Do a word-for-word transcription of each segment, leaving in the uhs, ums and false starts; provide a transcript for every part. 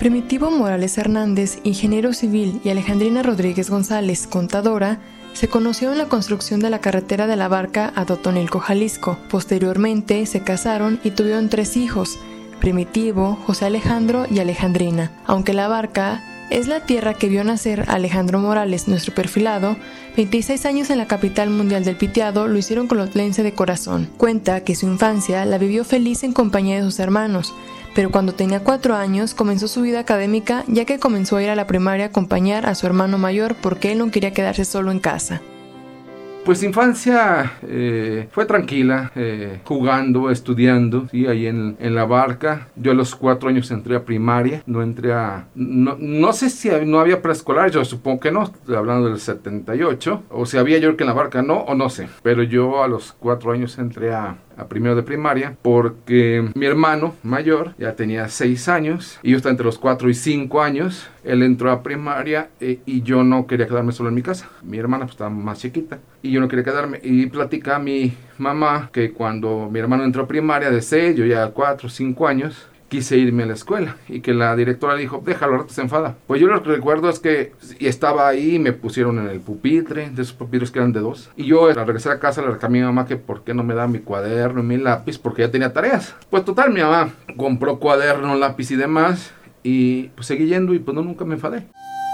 Primitivo Morales Hernández, ingeniero civil, y Alejandrina Rodríguez González, contadora, se conocieron en la construcción de la carretera de la Barca a Totonilco, Jalisco. Posteriormente se casaron y tuvieron tres hijos, Primitivo, José Alejandro y Alejandrina. Aunque la Barca es la tierra que vio nacer a Alejandro Morales, nuestro perfilado, veintiséis años en la capital mundial del piteado lo hicieron colotlense de corazón. Cuenta que su infancia la vivió feliz en compañía de sus hermanos, pero cuando tenía cuatro años comenzó su vida académica, ya que comenzó a ir a la primaria a acompañar a su hermano mayor porque él no quería quedarse solo en casa. Pues infancia eh, fue tranquila, eh, jugando, estudiando, ¿sí? Ahí en, en la Barca. Yo a los cuatro años entré a primaria, no entré a... No, no sé si no había preescolar, yo supongo que no, estoy hablando del setenta y ocho, o si había, yo creo que en la Barca no, o no sé. Pero yo a los cuatro años entré a... a primero de primaria, porque mi hermano mayor ya tenía seis años y yo estaba entre los cuatro y cinco años. Él entró a primaria eh, y yo no quería quedarme solo en mi casa. Mi hermana pues, estaba más chiquita y yo no quería quedarme. Y platica a mi mamá que cuando mi hermano entró a primaria de seis, yo ya cuatro o cinco años, quise irme a la escuela y que la directora dijo, déjalo, ahora te se enfada. Pues yo lo que recuerdo es que estaba ahí, me pusieron en el pupitre, de esos pupitres que eran de dos. Y yo al regresar a casa le reclamé a mi mamá que por qué no me daba mi cuaderno y mi lápiz, porque ya tenía tareas. Pues total, mi mamá compró cuaderno, lápiz y demás, y pues seguí yendo y pues no, nunca me enfadé.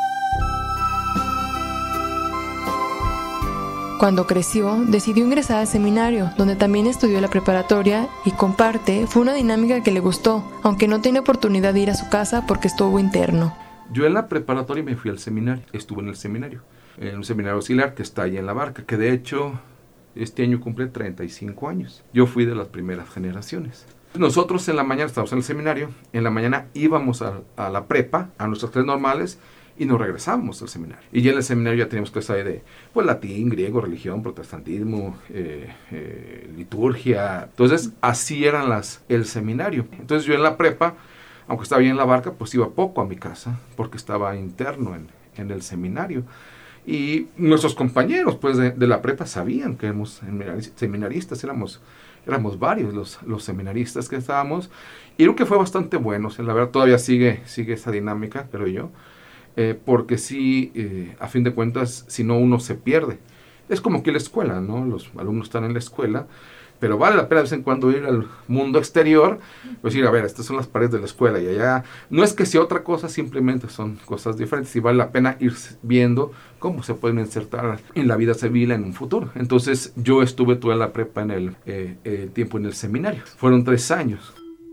Cuando creció, decidió ingresar al seminario, donde también estudió la preparatoria y comparte, fue una dinámica que le gustó, aunque no tenía oportunidad de ir a su casa porque estuvo interno. Yo en la preparatoria me fui al seminario, estuve en el seminario, en un seminario auxiliar que está ahí en la Barca, que de hecho este año cumple treinta y cinco años. Yo fui de las primeras generaciones. Nosotros en la mañana estábamos en el seminario, en la mañana íbamos a, a la prepa, a nuestras clases normales, y nos regresamos al seminario. Y ya en el seminario ya teníamos clases de pues, latín, griego, religión, protestantismo, eh, eh, liturgia. Entonces, así eran las el seminario. Entonces, yo en la prepa, aunque estaba bien en la Barca, pues iba poco a mi casa, porque estaba interno en, en el seminario. Y nuestros compañeros pues, de, de la prepa sabían que éramos seminaristas, éramos, éramos varios los, los seminaristas que estábamos. Y creo que fue bastante bueno. O sea, la verdad, todavía sigue, sigue esa dinámica, creo yo. Eh, porque sí, eh, a fin de cuentas, si no uno se pierde. Es como que la escuela, ¿no? Los alumnos están en la escuela, pero vale la pena de vez en cuando ir al mundo exterior, pues ir a ver, estas son las paredes de la escuela y allá, no es que sea otra cosa, simplemente son cosas diferentes y vale la pena ir viendo cómo se pueden insertar en la vida civil en un futuro. Entonces yo estuve toda la prepa en el eh, eh, tiempo en el seminario, fueron tres años.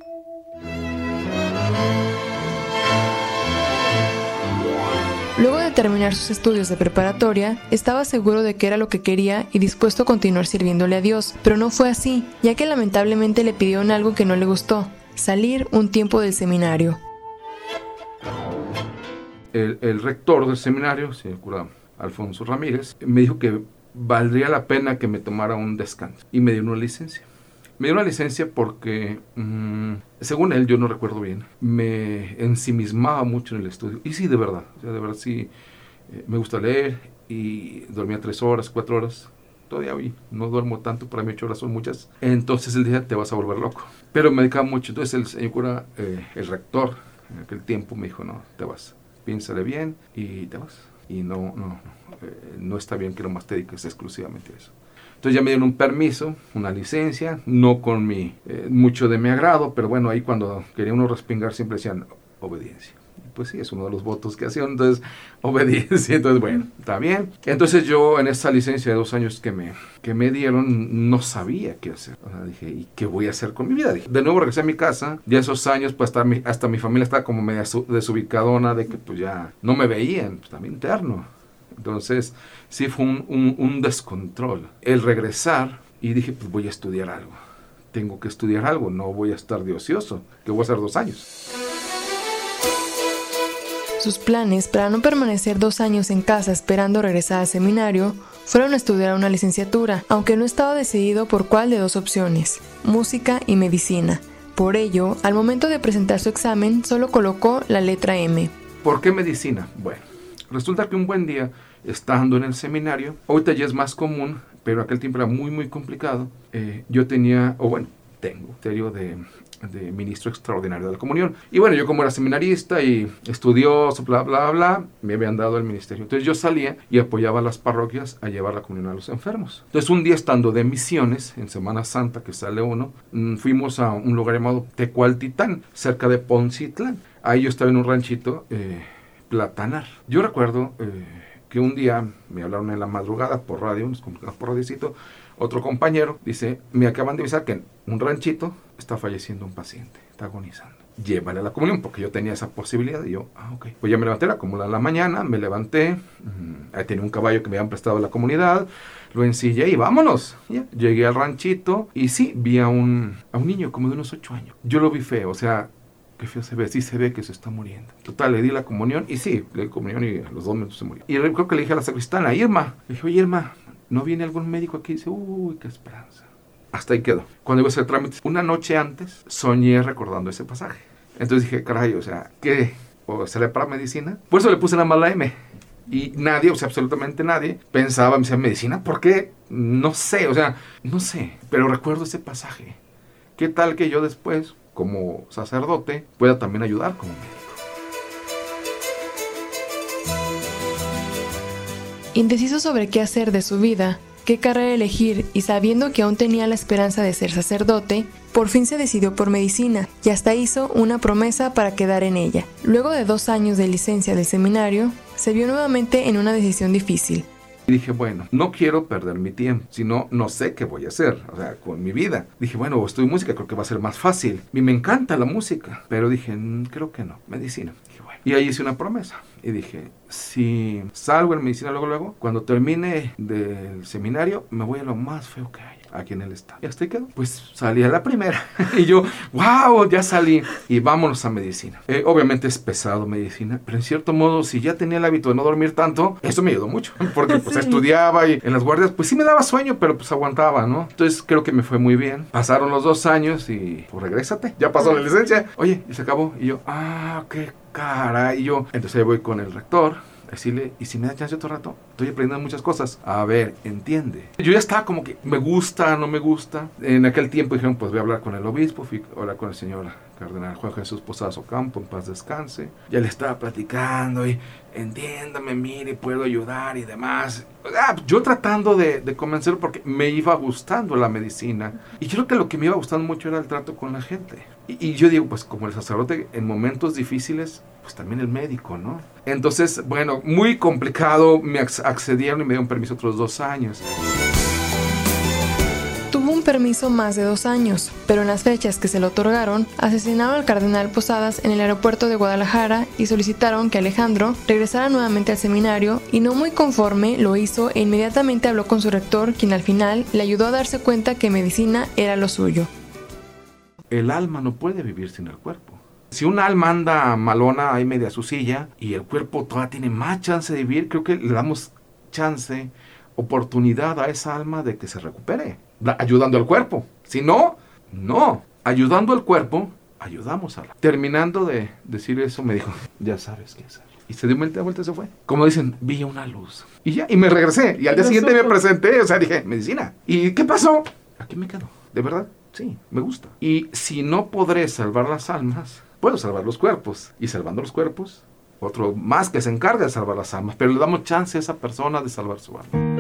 Luego de terminar sus estudios de preparatoria, estaba seguro de que era lo que quería y dispuesto a continuar sirviéndole a Dios, pero no fue así, ya que lamentablemente le pidieron algo que no le gustó, salir un tiempo del seminario. El, el rector del seminario, el señor cura Alfonso Ramírez, me dijo que valdría la pena que me tomara un descanso y me dio una licencia. Me dio una licencia porque, mmm, según él, yo no recuerdo bien, me ensimismaba mucho en el estudio. Y sí, de verdad, o sea, de verdad sí, eh, me gusta leer y dormía tres horas, cuatro horas. Todavía hoy no duermo tanto, para mí ocho horas son muchas. Entonces él decía, te vas a volver loco. Pero me dedicaba mucho. Entonces el señor cura, eh, el rector, en aquel tiempo me dijo, no, te vas, piénsale bien y te vas. Y no, no, eh, no está bien que nomás te dediques exclusivamente a eso. Entonces ya me dieron un permiso, una licencia, no con mi, eh, mucho de mi agrado, pero bueno, ahí cuando quería uno respingar siempre decían obediencia. Y pues sí, es uno de los votos que hacían, entonces obediencia, entonces bueno, está bien. Entonces yo en esa licencia de dos años que me, que me dieron, no sabía qué hacer. O sea, dije, ¿y qué voy a hacer con mi vida? Dije, de nuevo regresé a mi casa, ya esos años, pues hasta mi, hasta mi familia estaba como media desubicadona de que pues ya no me veían, pues también interno. Entonces, sí fue un, un, un descontrol. El regresar y dije, pues voy a estudiar algo. Tengo que estudiar algo, no voy a estar de ocioso, que voy a hacer dos años. Sus planes para no permanecer dos años en casa esperando regresar al seminario fueron estudiar una licenciatura, aunque no estaba decidido por cuál de dos opciones, música y medicina. Por ello, al momento de presentar su examen, solo colocó la letra M. ¿Por qué medicina? Bueno, resulta que un buen día, estando en el seminario, ahorita ya es más común, pero aquel tiempo era muy, muy complicado. Eh, yo tenía, o bueno, tengo, ministerio de, de ministro extraordinario de la comunión. Y bueno, yo como era seminarista y estudioso, bla, bla, bla, me habían dado el ministerio. Entonces yo salía y apoyaba a las parroquias a llevar la comunión a los enfermos. Entonces un día estando de misiones, en Semana Santa que sale uno, fuimos a un lugar llamado Tecualtitán, cerca de Poncitlán. Ahí yo estaba en un ranchito, eh, Platanar. Yo recuerdo eh, que un día me hablaron en la madrugada por radio, nos comunicamos por radiocito, otro compañero dice, me acaban de avisar que en un ranchito está falleciendo un paciente, está agonizando. Llévale a la comunión, porque yo tenía esa posibilidad. Y yo, ah, ok. Pues ya me levanté, era como la, la mañana, me levanté, mmm, ahí tenía un caballo que me habían prestado a la comunidad, lo ensillé y vámonos. Ya. Llegué al ranchito y sí, vi a un, a un niño como de unos ocho años. Yo lo vi feo, o sea, qué feo se ve, sí se ve que se está muriendo. Total, le di la comunión y sí, le di comunión y a los dos minutos se murió. Y creo que le dije a la sacristana, Irma, le dije, oye Irma, ¿no viene algún médico aquí? Y dice, uy, qué esperanza. Hasta ahí quedó. Cuando iba a hacer trámites, una noche antes, soñé recordando ese pasaje. Entonces dije, caray, o sea, ¿qué? ¿O será para medicina? Por eso le puse nada más la M. Y nadie, o sea, absolutamente nadie, pensaba, me decía, ¿medicina? ¿Por qué? No sé, o sea, no sé. Pero recuerdo ese pasaje. ¿Qué tal que yo después, como sacerdote, pueda también ayudar como médico? Indeciso sobre qué hacer de su vida, qué carrera elegir y sabiendo que aún tenía la esperanza de ser sacerdote, por fin se decidió por medicina y hasta hizo una promesa para quedar en ella. Luego de dos años de licencia del seminario, se vio nuevamente en una decisión difícil. Y dije, bueno, no quiero perder mi tiempo, sino no sé qué voy a hacer, o sea, con mi vida. Dije, bueno, estudio música, creo que va a ser más fácil. Y me encanta la música, pero dije, creo que no, medicina. Dije, bueno. Y ahí hice una promesa. Y dije, si salgo en medicina luego, luego, cuando termine del seminario, me voy a lo más feo que hay aquí en el estado. Y hasta ahí quedó. Pues salí a la primera. Y yo, wow, ya salí. Y vámonos a medicina. Eh, obviamente es pesado medicina, pero en cierto modo, si ya tenía el hábito de no dormir tanto, eso me ayudó mucho. Porque pues sí. Estudiaba y en las guardias, pues sí me daba sueño, pero pues aguantaba, ¿no? Entonces creo que me fue muy bien. Pasaron los dos años y pues regrésate. Ya pasó la licencia. Oye, y se acabó. Y yo, ah, qué cara. Y yo, entonces ahí voy con el rector. Decirle, y si me da chance otro rato, estoy aprendiendo muchas cosas. A ver, entiende. Yo ya estaba como que, me gusta, no me gusta. En aquel tiempo dijeron, pues voy a hablar con el obispo, fui a hablar con el señor cardenal Juan Jesús Posadas Ocampo, en paz descanse. Ya le estaba platicando y, entiéndame, mire, puedo ayudar y demás. Ah, yo tratando de, de convencerlo porque me iba gustando la medicina. Y yo creo que lo que me iba gustando mucho era el trato con la gente. Y, y yo digo, pues como el sacerdote, en momentos difíciles, pues también el médico, ¿no? Entonces, bueno, muy complicado, me accedieron y me dieron permiso otros dos años. Tuvo un permiso más de dos años, pero en las fechas que se le otorgaron, asesinaron al cardenal Posadas en el aeropuerto de Guadalajara y solicitaron que Alejandro regresara nuevamente al seminario y no muy conforme lo hizo e inmediatamente habló con su rector, quien al final le ayudó a darse cuenta que medicina era lo suyo. El alma no puede vivir sin el cuerpo. Si un alma anda malona ahí media su silla y el cuerpo todavía tiene más chance de vivir, creo que le damos chance, oportunidad a esa alma de que se recupere, ayudando al cuerpo. Si no, no. Ayudando al cuerpo, ayudamos a la. Terminando de decir eso, me dijo, ya sabes qué hacer. Y se dio vuelta, vuelta y se fue. Como dicen, vi una luz. Y ya, y me regresé. Y al día siguiente me presenté, o sea, dije, medicina. ¿Y qué pasó? Aquí me quedo. ¿De verdad? Sí, me gusta. Y si no podré salvar las almas, puedo salvar los cuerpos. Y salvando los cuerpos, otro más que se encarga de salvar las almas. Pero le damos chance a esa persona de salvar su alma.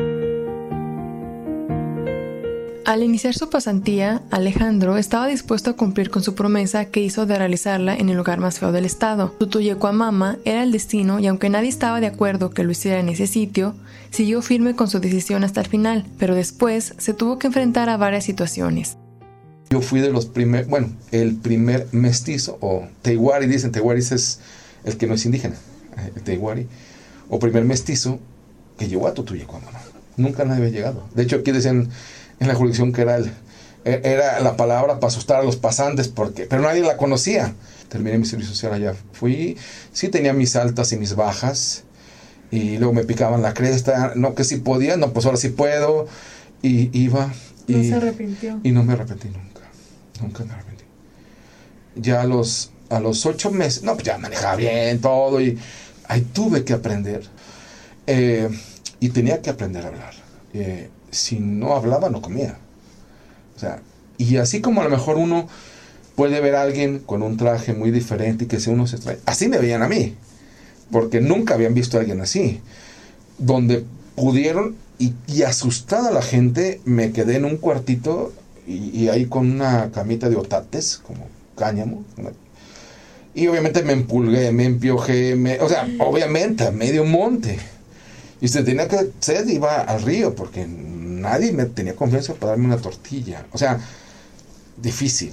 Al iniciar su pasantía, Alejandro estaba dispuesto a cumplir con su promesa que hizo de realizarla en el lugar más feo del estado. Tutuyecuamama era el destino y aunque nadie estaba de acuerdo que lo hiciera en ese sitio, siguió firme con su decisión hasta el final, pero después se tuvo que enfrentar a varias situaciones. Yo fui de los primeros, bueno, el primer mestizo, o Tehuari, dicen, Tehuari es el que no es indígena, el Tehuari, o primer mestizo que llegó a Tutuyecuamama. Nunca nadie había llegado. De hecho, aquí decían en la jurisdicción que era, el, era la palabra para asustar a los pasantes, porque, pero nadie la conocía. Terminé mi servicio social allá. Fui, sí tenía mis altas y mis bajas, y luego me picaban la cresta, no que sí podía, no, pues ahora sí puedo, y iba. Y, no se arrepintió. Y no me arrepentí nunca, nunca me arrepentí. Ya a los, a los ocho meses, no, pues ya manejaba bien todo, y ahí tuve que aprender, eh, y tenía que aprender a hablar. Eh, si no hablaba, no comía. O sea, Y así como a lo mejor uno puede ver a alguien con un traje muy diferente y que sea uno se trae, así me veían a mí, porque nunca habían visto a alguien así, donde pudieron, y, y asustada la gente, me quedé en un cuartito y, y ahí con una camita de otates, como cáñamo, y obviamente me empulgué, me empiojé, me, o sea, obviamente a medio monte. Y se tenía que hacer, iba al río, porque nadie me tenía confianza para darme una tortilla. O sea, difícil.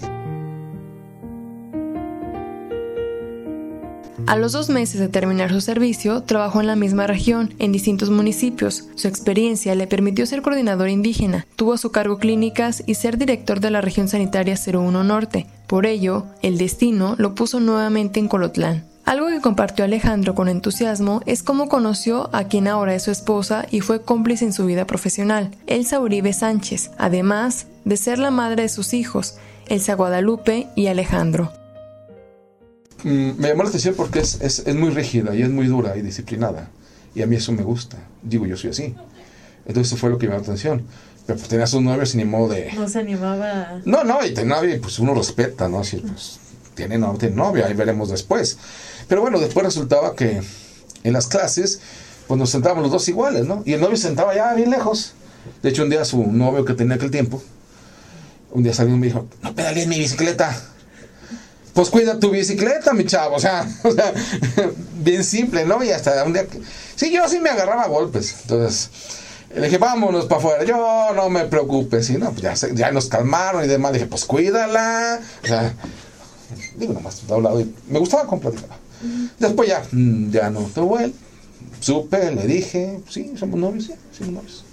A los dos meses de terminar su servicio, trabajó en la misma región, en distintos municipios. Su experiencia le permitió ser coordinador indígena, tuvo a su cargo clínicas y ser director de la región sanitaria cero uno Norte. Por ello, el destino lo puso nuevamente en Colotlán. Algo que compartió Alejandro con entusiasmo es cómo conoció a quien ahora es su esposa y fue cómplice en su vida profesional, Elsa Uribe Sánchez, además de ser la madre de sus hijos, Elsa Guadalupe y Alejandro. Mm, me llamó la atención porque es, es, es muy rígida y es muy dura y disciplinada. Y a mí eso me gusta. Digo, yo soy así. Entonces eso fue lo que me llamó la atención. Pero pues tenía sus novios y ni modo de... No se animaba... No, no, y tenía novia y pues uno respeta, ¿no? Así, pues, tiene novia, tiene novia, ahí veremos después. Pero bueno, después resultaba que en las clases, pues nos sentábamos los dos iguales, ¿no? Y el novio se sentaba ya bien lejos. De hecho, un día su novio que tenía aquel tiempo, un día salió y me dijo, no pedalees mi bicicleta. Pues cuida tu bicicleta, mi chavo. O sea, o sea bien simple, ¿no? Y hasta un día que... Sí, yo sí me agarraba a golpes. Entonces, le dije, vámonos para afuera. Yo, no me preocupes. Y no, pues ya, se, ya nos calmaron y demás. Le dije, pues cuídala. O sea, digo nomás, de un lado. Y me gustaba con platicar. Después ya, ya no tuvo él. Supe, le dije, sí, somos novios, sí, somos novios.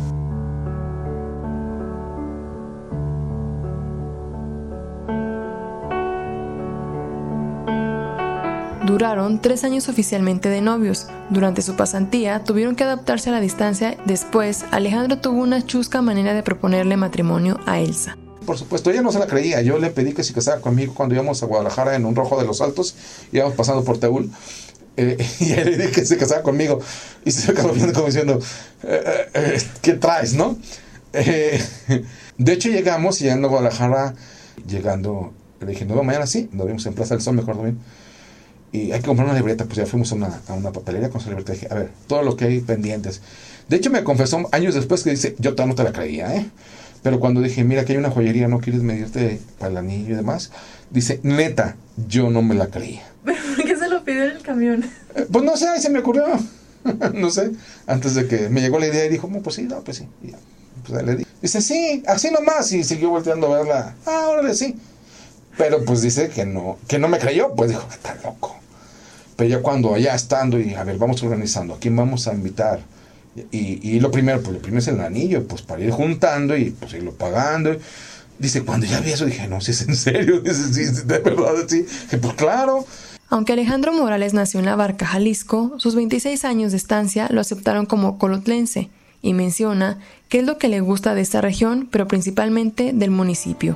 Duraron tres años oficialmente de novios. Durante su pasantía tuvieron que adaptarse a la distancia. Después, Alejandro tuvo una chusca manera de proponerle matrimonio a Elsa. Por supuesto, ella no se la creía. Yo le pedí que se casara conmigo cuando íbamos a Guadalajara en un Rojo de los Altos. Íbamos pasando por Teúl. Eh, y le dije que se casara conmigo. Y se quedó viendo como diciendo, eh, eh, ¿qué traes, no? Eh, de hecho, llegamos y llegando a Guadalajara, llegando, le dije, no, mañana sí, nos vimos en Plaza del Sol, me acuerdo bien. Y hay que comprar una libreta, pues ya fuimos a una, a una papelería con su libreta. Dije, a ver, todo lo que hay pendientes. De hecho, me confesó años después que dice, yo todavía no te la creía, ¿eh? Pero cuando dije, mira, que hay una joyería, ¿no quieres medirte para el anillo y demás? Dice, neta, yo no me la creía. ¿Pero por qué se lo pidió en el camión? Eh, pues no sé, ahí se me ocurrió. No sé, antes de que me llegó la idea y dijo, no, pues sí, no, pues sí. Y ya, pues ahí le di. Dice, sí, así nomás. Y siguió volteando a verla. Ah, órale, sí. Pero pues dice que no, que no me creyó. Pues dijo, está loco. Pero ya cuando allá estando y a ver, vamos organizando, ¿a quién vamos a invitar? Y, y lo primero, pues lo primero es el anillo, pues para ir juntando y pues irlo pagando. Dice, cuando ya vi eso, dije, no, si es en serio, dice, sí, de verdad, sí. Dije, pues claro. Aunque Alejandro Morales nació en La Barca, Jalisco, sus veintiséis años de estancia lo aceptaron como colotlense y menciona qué es lo que le gusta de esta región, pero principalmente del municipio.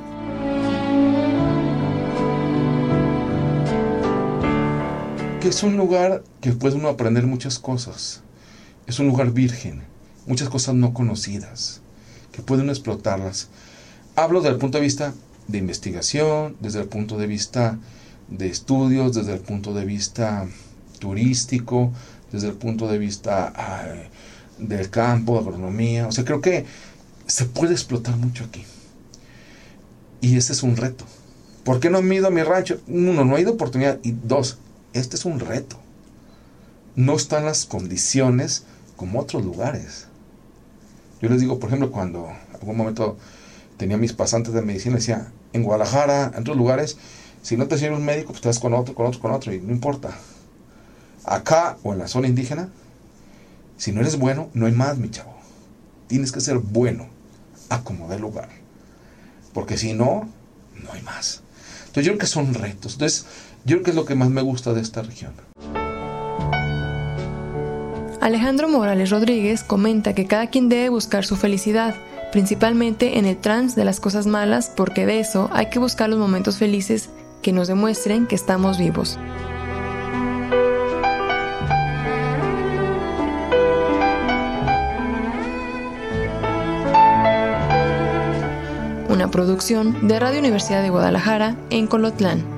Que es un lugar que puede uno aprender muchas cosas. Es un lugar virgen, muchas cosas no conocidas, que puede uno explotarlas. Hablo desde el punto de vista de investigación, desde el punto de vista de estudios, desde el punto de vista turístico, desde el punto de vista ay, del campo, de agronomía. O sea, creo que se puede explotar mucho aquí. Y ese es un reto. ¿Por qué no me he ido a mi rancho? Uno, no ha ido oportunidad. Y dos, este es un reto. No están las condiciones como otros lugares. Yo les digo, por ejemplo, cuando en algún momento tenía mis pasantes de medicina, decía, en Guadalajara, en otros lugares, si no te sirve un médico, pues te vas con otro, con otro, con otro, y no importa. Acá, o en la zona indígena, si no eres bueno, no hay más, mi chavo. Tienes que ser bueno, a como dé lugar. Porque si no, no hay más. Entonces yo creo que son retos. Entonces, yo creo que es lo que más me gusta de esta región. Alejandro Morales Rodríguez comenta que cada quien debe buscar su felicidad, principalmente en el trance de las cosas malas, porque de eso hay que buscar los momentos felices que nos demuestren que estamos vivos. Una una producción de Radio Universidad de Guadalajara en Colotlán.